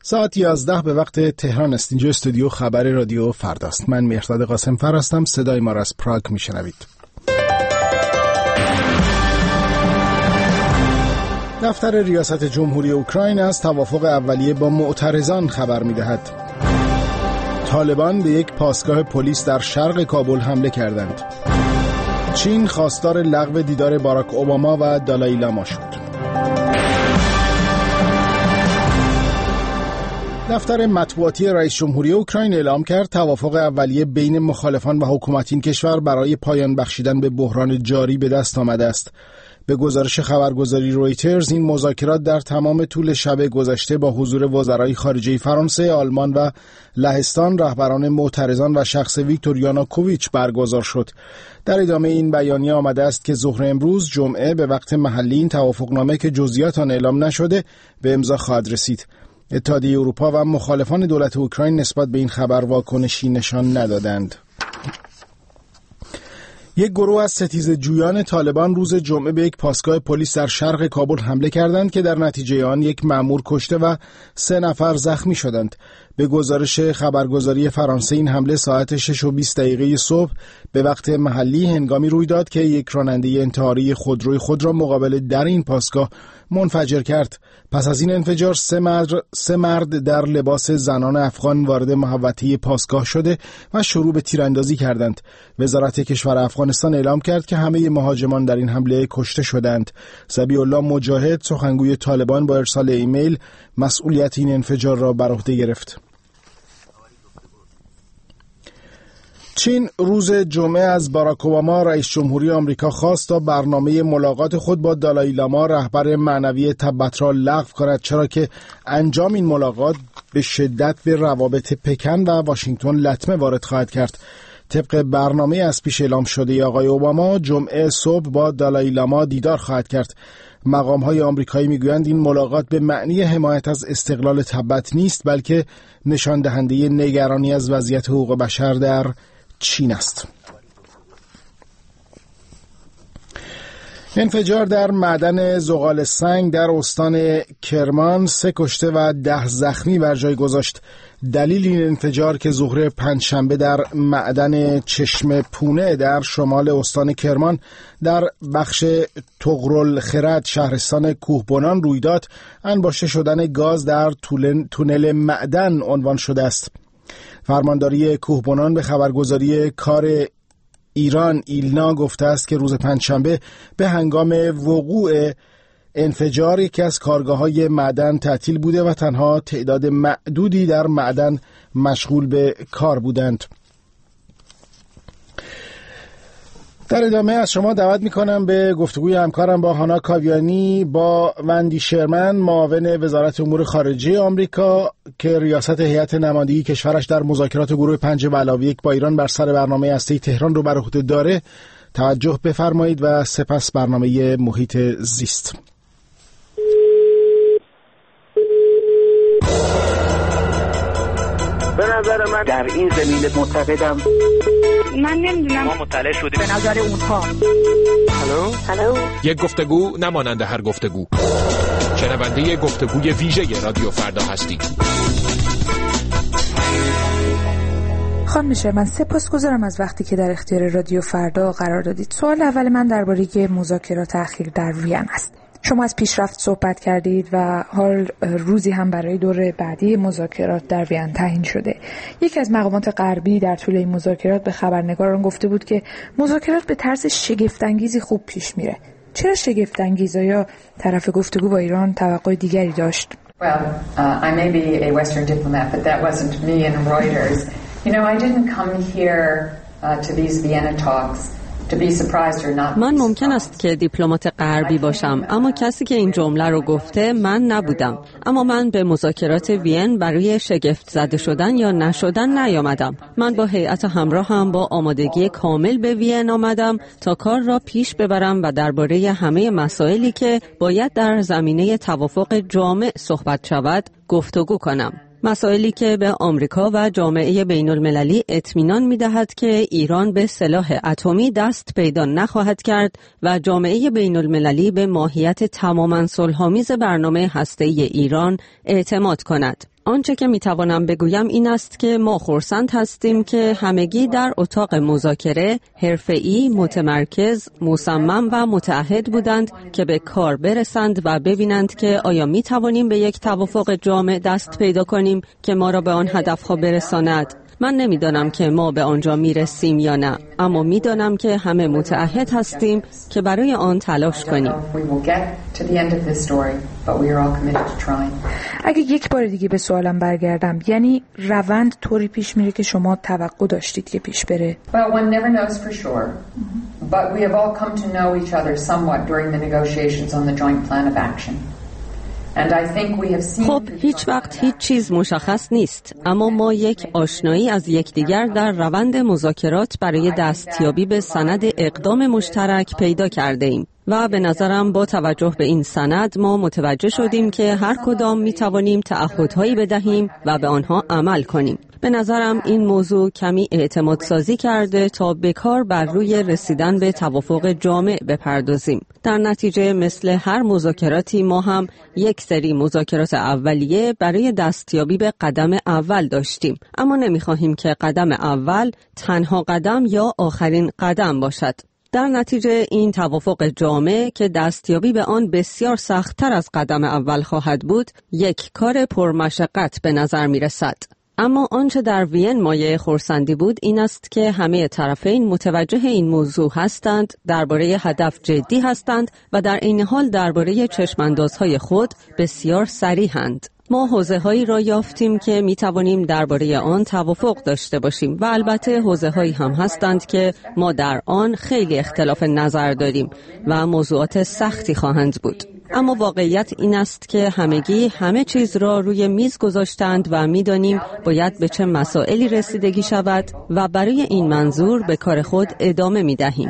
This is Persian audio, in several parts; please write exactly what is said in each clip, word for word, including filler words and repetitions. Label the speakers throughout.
Speaker 1: ساعت یازده به وقت تهران است. اینجا استودیو خبر رادیو فرداست. من مهرداد قاسم فر هستم. صدای ما را از پراگ میشنوید. دفتر ریاست جمهوری اوکراین از توافق اولیه با معترضان خبر می‌دهد. طالبان به یک پاسگاه پلیس در شرق کابل حمله کردند. چین خواستار لغو دیدار باراک اوباما و دالای لاما شد. دفتر مطبوعاتی رئیس جمهوری اوکراین اعلام کرد توافق اولیه بین مخالفان و حکومت این کشور برای پایان بخشیدن به بحران جاری به دست آمده است. به گزارش خبرگزاری رویترز این مذاکرات در تمام طول شب گذشته با حضور وزرای خارجه فرانسه، آلمان و لهستان، رهبران معترضان و شخص ویکتور یانوکوویچ برگزار شد. در ادامه این بیانیه آمده است که ظهر امروز جمعه به وقت محلی این توافقنامه که جزئیات آن اعلام نشده به امضا خواهد رسید. اتحادیه اروپا و مخالفان دولت اوکراین نسبت به این خبر واکنشی نشان ندادند. یک گروه از ستیزجویان طالبان روز جمعه به یک پاسگاه پلیس در شرق کابل حمله کردند که در نتیجه آن یک مأمور کشته و سه نفر زخمی شدند. به گزارش خبرگزاری فرانسه این حمله ساعت شش و بیست دقیقه صبح به وقت محلی هنگامی روی داد که یک راننده انتحاری خودروی خود را مقابل در این پاسگاه منفجر کرد. پس از این انفجار سه مرد, سه مرد در لباس زنان افغان وارد محوطه پاسگاه شده و شروع به تیراندازی کردند. وزارت کشور افغانستان اعلام کرد که همه مهاجمان در این حمله کشته شدند. ذبیح الله مجاهد، سخنگوی طالبان، با ارسال ایمیل مسئولیت این انفجار را بر عهده گرفت. چین روز جمعه از باراک اوباما رئیس جمهوری آمریکا خواست تا برنامه ملاقات خود با دالای لاما رهبر معنوی تبت را لغو کند، چرا که انجام این ملاقات به شدت به روابط پکن و واشنگتن لطمه وارد خواهد کرد. طبق برنامه از پیش اعلام شده آقای اوباما جمعه صبح با دالای لاما دیدار خواهد کرد. مقام‌های آمریکایی میگویند این ملاقات به معنی حمایت از استقلال تبت نیست، بلکه نشان دهنده نگرانی از وضعیت حقوق بشر در چین است. انفجار در معدن زغال سنگ در استان کرمان سه کشته و ده زخمی بر جای گذاشت. دلیل این انفجار که ظهر پنجشنبه در معدن چشم پونه در شمال استان کرمان در بخش طغرالخرد شهرستان کوهبنان روی داد، انباشته شدن گاز در تونل معدن عنوان شده است. فرمانداری کوهبنان به خبرگزاری کار ایران ایلنا گفته است که روز پنجشنبه به هنگام وقوع انفجار یکی از کارگاه‌های معدن تعطیل بوده و تنها تعداد معدودی در معدن مشغول به کار بودند. در ادامه از شما دعوت میکنم به گفتگوی همکارم با هانا کاویانی با وندی شرمن، معاون وزارت امور خارجه آمریکا که ریاست هیئت نمایندگی کشورش در مذاکرات گروه پنج به علاوه یک با ایران بر سر برنامه هسته‌ای تهران رو بر عهده داره، توجه بفرمایید و سپس برنامه محیط زیست.
Speaker 2: به نظر من در این زمینه معتقدم
Speaker 3: من نمیدونم
Speaker 2: ما مطلع شدیم
Speaker 3: به نظر اونها.
Speaker 2: هلو
Speaker 3: هلو
Speaker 4: یک گفتگو نمانند هر گفتگو. شنونده گفتگوی ویژه رادیو فردا هستید.
Speaker 5: خانم شرمن، سپاسگزارم از وقتی که در اختیار رادیو فردا قرار دادید. سوال اول من درباره مذاکرات اخیر در وین است. شما از پیشرفت صحبت کردید و حال روزی هم برای دور بعدی مذاکرات در وین تعیین شده. یکی از مقامات غربی در طول این مذاکرات به خبرنگاران گفته بود که مذاکرات به طرز شگفت‌انگیزی خوب پیش میره. چرا شگفت‌انگیزه؟ یا طرف گفتگو با ایران توقع دیگری داشت؟
Speaker 6: Well, uh, I may be a Western diplomat, but that wasn't me and Reuters. You know, I didn't come here uh, to these Vienna talks.
Speaker 7: من ممکن است که دیپلمات غربی باشم، اما کسی که این جمله رو گفته من نبودم. اما من به مذاکرات وین برای شگفت زده شدن یا نشدن نیامدم. من با هیئت همراه هم با آمادگی کامل به وین آمدم تا کار را پیش ببرم و درباره همه مسائلی که باید در زمینه توافق جامع صحبت شود گفتگو کنم. مسائلی که به آمریکا و جامعه بین المللی اطمینان می‌دهد که ایران به سلاح اتمی دست پیدا نخواهد کرد و جامعه بین المللی به ماهیت تماماً صلح‌آمیز برنامه هسته‌ای ایران اعتماد کند. آنچه که میتوانم بگویم این است که ما خرسند هستیم که همگی در اتاق مذاکره حرفه‌ای، متمرکز، مصمم و متعهد بودند که به کار برسند و ببینند که آیا میتوانیم به یک توافق جامع دست پیدا کنیم که ما را به آن هدفها برساند. من نمیدانم که ما به آنجا میرسیم یا نه، اما میدانم که همه متعهد هستیم که برای آن تلاش کنیم.
Speaker 5: اگه یک بار دیگه به سوالم برگردم، یعنی روند طوری پیش میره که شما توقع داشتید که پیش بره؟
Speaker 6: Well, one never knows for sure, but we have all come to know each other somewhat during the negotiations on the joint plan of action.
Speaker 7: خب هیچ وقت هیچ چیز مشخص نیست، اما ما یک آشنایی از یکدیگر در روند مذاکرات برای دستیابی به سند اقدام مشترک پیدا کرده ایم و به نظرم با توجه به این سند ما متوجه شدیم که هر کدام می توانیم تعهدهایی بدهیم و به آنها عمل کنیم. به نظرم این موضوع کمی اعتماد سازی کرده تا به کار بر روی رسیدن به توافق جامع بپردازیم. در نتیجه مثل هر مذاکراتی ما هم یک سری مذاکرات اولیه برای دستیابی به قدم اول داشتیم، اما نمی‌خواهیم که قدم اول تنها قدم یا آخرین قدم باشد. در نتیجه این توافق جامع که دستیابی به آن بسیار سخت‌تر از قدم اول خواهد بود، یک کار پرمشقت به نظر می‌رسد. اما آنچه در وین مایه خرسندی بود این است که همه طرفین متوجه این موضوع هستند، درباره هدف جدی هستند و در این حال درباره چشماندازهای خود بسیار صریحند. ما حوزه‌هایی را یافتیم که می‌توانیم درباره آن توافق داشته باشیم و البته حوزه‌هایی هم هستند که ما در آن خیلی اختلاف نظر داریم و موضوعات سختی خواهند بود. اما واقعیت این است که همگی همه چیز را روی میز گذاشتند و می‌دانیم باید به چه مسائلی رسیدگی شود و برای این منظور به کار خود ادامه می‌دهیم.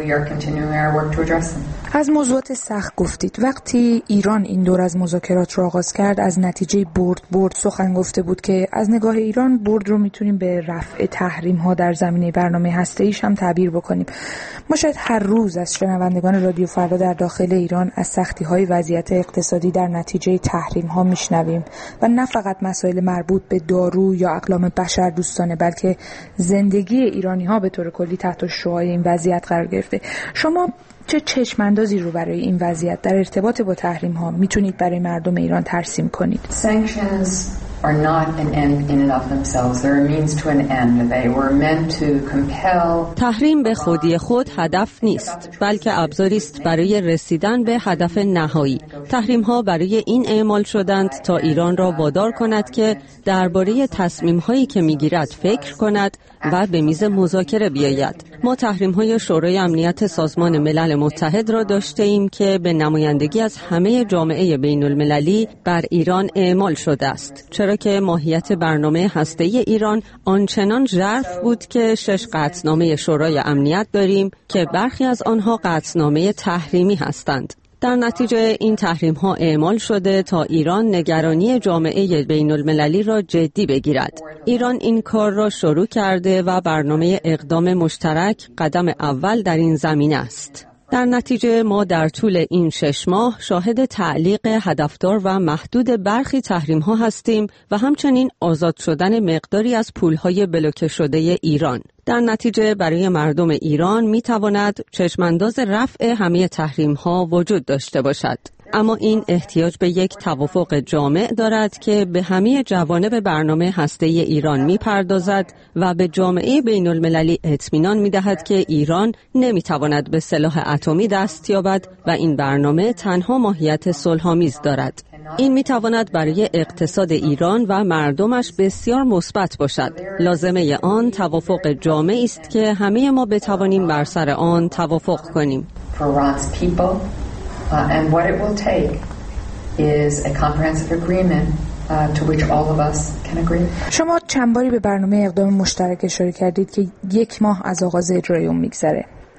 Speaker 5: از موضوعات سخت گفتید. وقتی ایران این دور از مذاکرات را آغاز کرد از نتیجه برد برد سخن گفته بود که از نگاه ایران برد رو میتونیم به رفع تحریم‌ها در زمینه برنامه هسته‌ایش هم تعبیر بکنیم. ما شاید هر روز از شنوندگان رادیو فردا در داخل ایران از سختی‌های وضعیت اقتصادی در نتیجه تحریم‌ها میشنویم و نه فقط مسائل مربوط به دارو یا اقلام بشر دوستانه، بلکه زندگی ایرانی‌ها به طور کلی تحت شعاع این وضعیت قرار گرفته. شما چه چشماندازی رو برای این وضعیت در ارتباط با تحریم ها میتونید برای مردم ایران ترسیم کنید؟
Speaker 6: Sanctions are not an end in and of themselves. They're a means to an end. They were meant to compel.
Speaker 7: تحریم به خودی خود هدف نیست، بلکه ابزاری است برای رسیدن به هدف نهایی. تحریم ها برای این اعمال شدند تا ایران را وادار کند که درباره تصمیم هایی که میگیرد فکر کند و به میز مذاکره بیاید. ما تحریم های شورای امنیت سازمان ملل متحد را داشته ایم که به نمایندگی از همه جامعه بین المللی بر ایران اعمال شده است، چرا که ماهیت برنامه هسته‌ای ایران آنچنان ژرف بود که شش قطعنامه شورای امنیت داریم که برخی از آنها قطعنامه تحریمی هستند. در نتیجه این تحریم ها اعمال شده تا ایران نگرانی جامعه بین المللی را جدی بگیرد. ایران این کار را شروع کرده و برنامه اقدام مشترک قدم اول در این زمینه است. در نتیجه ما در طول این شش ماه شاهد تعلیق هدفدار و محدود برخی تحریم ها هستیم و همچنین آزاد شدن مقداری از پولهای بلوکه شده ایران. در نتیجه برای مردم ایران می تواند چشمانداز رفع همه تحریم ها وجود داشته باشد. اما این احتیاج به یک توافق جامع دارد که به همه جوانب برنامه هسته‌ای ایران می‌پردازد و به جامعه بین المللی اطمینان می‌دهد که ایران نمی‌تواند به سلاح اتمی دست یابد و این برنامه تنها ماهیت صلح‌آمیز دارد. این می‌تواند برای اقتصاد ایران و مردمش بسیار مثبت باشد. لازمه آن توافق جامعی است که همه ما بتوانیم بر سر آن توافق کنیم.
Speaker 6: Uh, and what it will take is a comprehensive agreement uh, to which all of us can agree.
Speaker 5: شما چند باری به برنامه اقدام مشترک اشاره کردید که یک ماه از آغاز اجرای اون میگذره.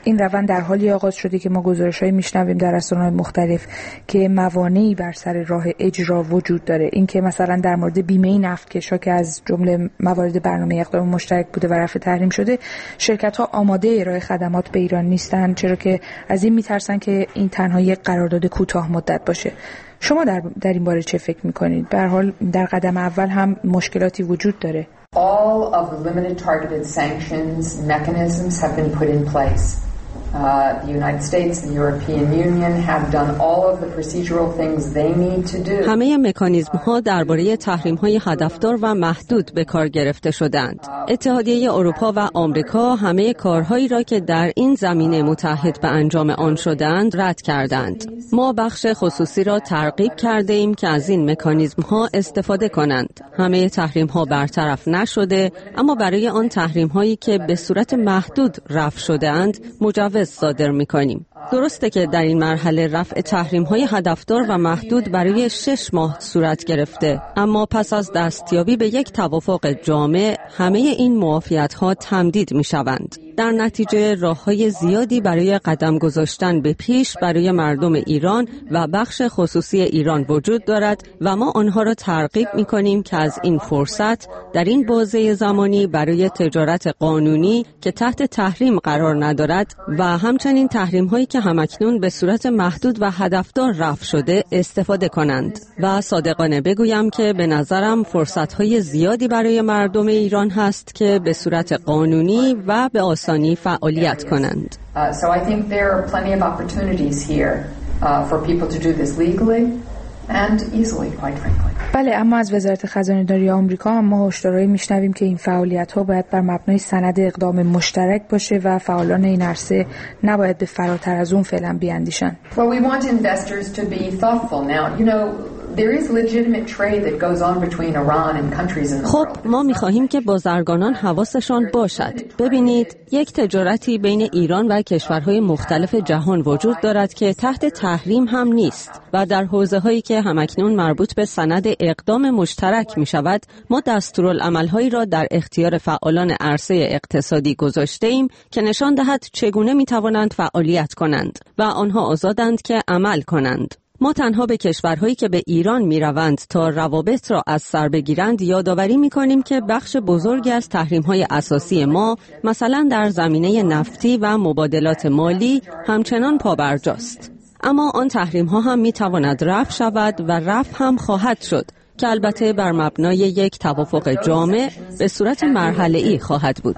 Speaker 5: این روند در حالی آغاز شده که ما گزارش‌هایی میشنویم در رسانه‌های مختلف که موانعی بر سر راه اجرا وجود داره. این که مثلا در مورد بیمه نفتکش‌ها که از جمله موارد برنامه اقدام مشترک بوده و رفع تحریم شده، شرکت‌ها آماده ارائه خدمات به ایران نیستن، چرا که از این میترسن که این تنها یک قرارداد کوتاه مدت باشه. شما در در این باره چه فکر می‌کنید؟ به هر حال در قدم اول هم مشکلاتی وجود dاره.
Speaker 6: All of the limited targeted sanctions mechanisms have been put in place. Uh, the United States, the European Union have done all of the procedural things they need to do.
Speaker 7: همه مکانیزم ها درباره تحریم های هدفدار و محدود به کار گرفته شدند. اتحادیه اروپا و آمریکا همه کارهایی را که در این زمینه متحد به انجام آن شدند رد کردند. ما بخش خصوصی را ترغیب کرده ایم که از این مکانیزم ها استفاده کنند. همه تحریم ها برطرف نشده، اما برای آن تحریم هایی که به صورت محدود رفع شده‌اند مجوز صادر می‌کنیم. درسته که در این مرحله رفع تحریم‌های هدفدار و محدود برای شش ماه صورت گرفته، اما پس از دستیابی به یک توافق جامع همه این معافیت‌ها تمدید می‌شوند. در نتیجه راه‌های زیادی برای قدم گذاشتن به پیش برای مردم ایران و بخش خصوصی ایران وجود دارد و ما آنها را ترغیب می‌کنیم که از این فرصت در این بازه زمانی برای تجارت قانونی که تحت تحریم قرار ندارد و همچنین تحریم‌هایی که همکنون به صورت محدود و هدفدار رفع شده استفاده کنند. و صادقانه بگویم که به نظرم فرصت‌های زیادی برای مردم ایران هست که به صورت قانونی و به آسانی فعالیت کنند.
Speaker 6: Uh, so I think there are plenty of opportunities here uh, for people to do this legally and easily, quite frankly.
Speaker 5: بله، اما از وزارت خزانه‌داری آمریکا هم ما هشدارهایی میشنویم که این فعالیت‌ها باید بر مبنای سند اقدام مشترک باشه و فعالان این عرصه نباید به فراتر از اون فعلا بیاندیشن.
Speaker 6: Well, we want investors to be thoughtful now. You know, there is legitimate trade that goes on between Iran and countries in the
Speaker 7: خب
Speaker 6: world.
Speaker 7: ما می‌خواهیم که بازرگانان حواسشان باشد. ببینید، یک تجارتی بین ایران و کشورهای مختلف جهان وجود دارد که تحت تحریم هم نیست و در حوزه‌هایی که همکنون مربوط به سند اقدام مشترک می‌شود، ما دستورالعمل‌هایی را در اختیار فعالان عرصه اقتصادی گذاشته‌ایم که نشان دهد چگونه می‌توانند فعالیت کنند و آنها آزادند که عمل کنند. ما تنها به کشورهایی که به ایران می‌روند تا روابط را از سر بگیرند یادآوری می‌کنیم که بخش بزرگی از تحریم‌های اساسی ما، مثلا در زمینه نفتی و مبادلات مالی، همچنان پابرجاست. اما آن تحریم‌ها هم می‌تواند رفع شود و رفع هم خواهد شد که البته بر مبنای یک توافق جامع به صورت مرحله‌ای خواهد بود.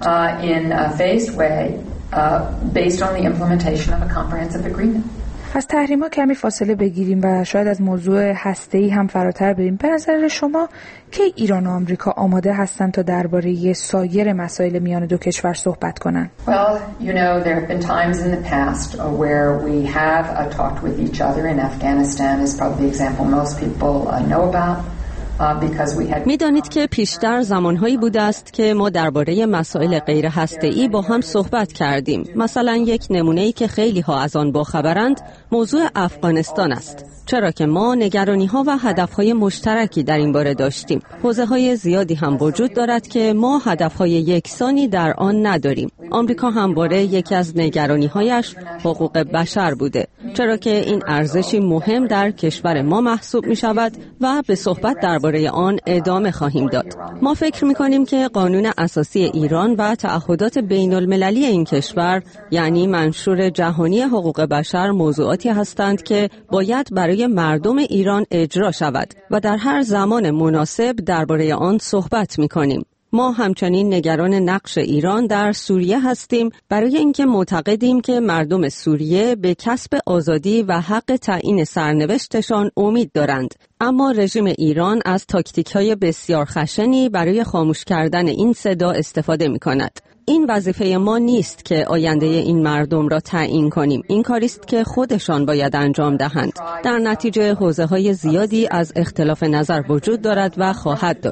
Speaker 5: از تحریم‌ها کمی فاصله بگیریم و شاید از موضوع هسته‌ای هم فراتر بریم. به نظر شما که ایران و آمریکا آماده هستند تا درباره سایر مسائل میان دو کشور صحبت کنند؟
Speaker 6: Well, you know, there have been times in the past where we have uh, talked with each other. In Afghanistan is probably the example most people uh, know about.
Speaker 7: می‌دانید که پیشتر زمانهایی بوده است که ما درباره مسائل غیر هسته‌ای با هم صحبت کردیم. مثلا یک نمونه‌ای که خیلی ها از آن باخبرند موضوع افغانستان است. چرا که ما نگرانی‌ها و هدف‌های مشترکی در این باره داشتیم. حوزه‌های زیادی هم وجود دارد که ما هدف‌های یکسانی در آن نداریم. آمریکا همواره یکی از نگرانی‌هایش حقوق بشر بوده. چرا که این ارزشی مهم در کشور ما محسوب می‌شود و به صحبت درباره آن ادامه خواهیم داد. ما فکر می‌کنیم که قانون اساسی ایران و تعهدات بین‌المللی این کشور، یعنی منشور جهانی حقوق بشر، موضوعاتی هستند که باید برای مردم ایران اجرا شود و در هر زمان مناسب درباره آن صحبت می‌کنیم. ما همچنین نگران نقش ایران در سوریه هستیم، برای اینکه معتقدیم که مردم سوریه به کسب آزادی و حق تعیین سرنوشتشان امید دارند. اما رژیم ایران از تاکتیک‌های بسیار خشنی برای خاموش کردن این صدا استفاده می‌کند. این وظیفه ما نیست که آینده این مردم را تعیین کنیم. این کاری است که خودشان باید انجام دهند. در نتیجه حوزه‌های زیادی از اختلاف نظر وجود دارد و خواهد داشت.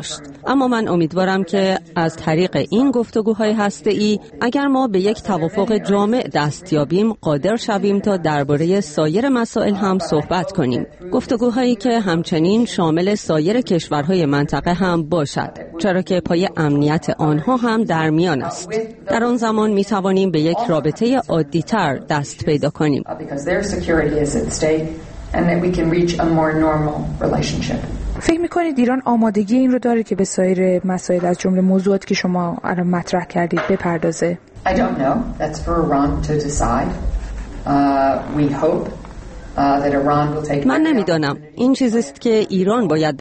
Speaker 7: اما من امیدوارم که از طریق این گفتگوهای هسته‌ای اگر ما به یک توافق جامع دست یابیم قادر شویم تا درباره سایر مسائل هم صحبت کنیم. گفتگوهایی که همچنین شامل سایر کشورهای منطقه هم باشد، چرا که پای امنیت آنها هم در میان است. در آن زمان می توانیم به یک رابطه عادی‌تر دست پیدا کنیم.
Speaker 5: فکر می‌کنید ایران آمادگی این رو داره که به سایر مسائل از جمله موضوعاتی که شما الان مطرح کردید بپردازه؟
Speaker 6: I don't know. That's for Iran to decide. Uh, we hope
Speaker 7: من نمیدانم. این چیزی است که ایران باید